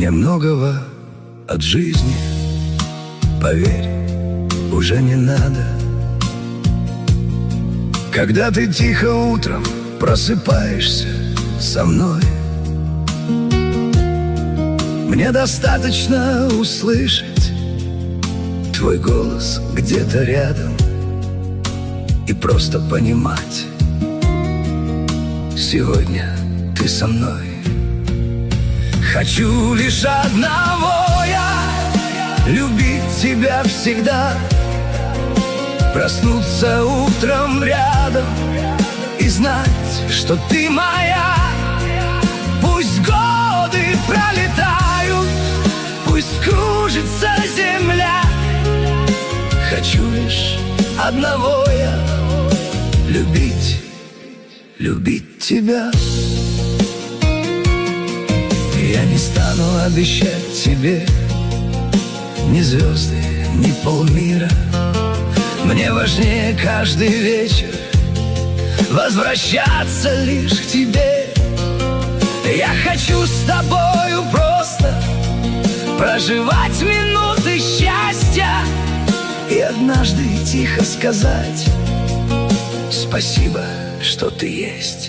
Мне многого от жизни, поверь, уже не надо. Когда ты тихо утром просыпаешься со мной, мне достаточно услышать твой голос где-то рядом и просто понимать: сегодня ты со мной. Хочу лишь одного я — любить тебя всегда, проснуться утром рядом и знать, что ты моя. Пусть годы пролетают, пусть кружится земля, хочу лишь одного я — любить, любить тебя. Я не стану обещать тебе ни звезды, ни полмира. Мне важнее каждый вечер возвращаться лишь к тебе. Я хочу с тобою просто проживать минуты счастья и однажды тихо сказать: спасибо, что ты есть.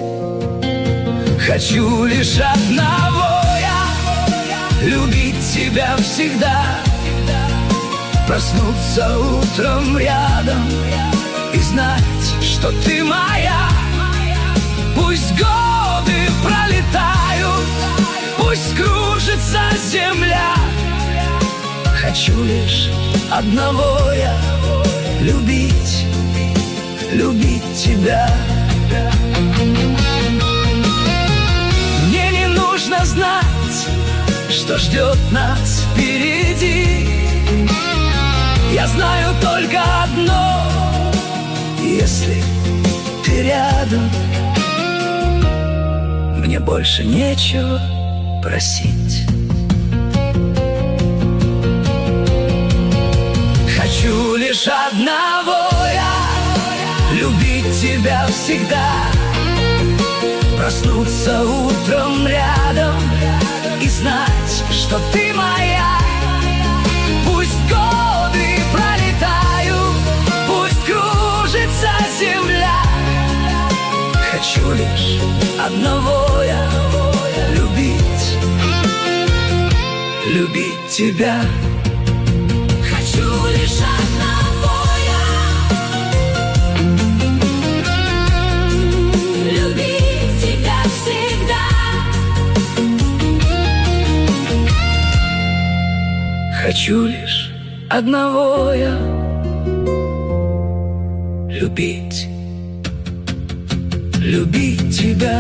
Хочу лишь одного я — любить тебя всегда, проснуться утром рядом и знать, что ты моя. Пусть годы пролетают, пусть кружится земля, хочу лишь одного я — любить, любить тебя. Мне не нужно знать, что ждет нас впереди. Я знаю только одно: если ты рядом, мне больше нечего просить. Хочу лишь одного я — любить тебя всегда, проснуться утром рядом и знать, что ты моя. Пусть годы пролетают, пусть кружится земля, хочу лишь одного я — любить, любить тебя. Хочу лишь одного я — любить тебя всегда. Хочу лишь одного я — любить, любить тебя.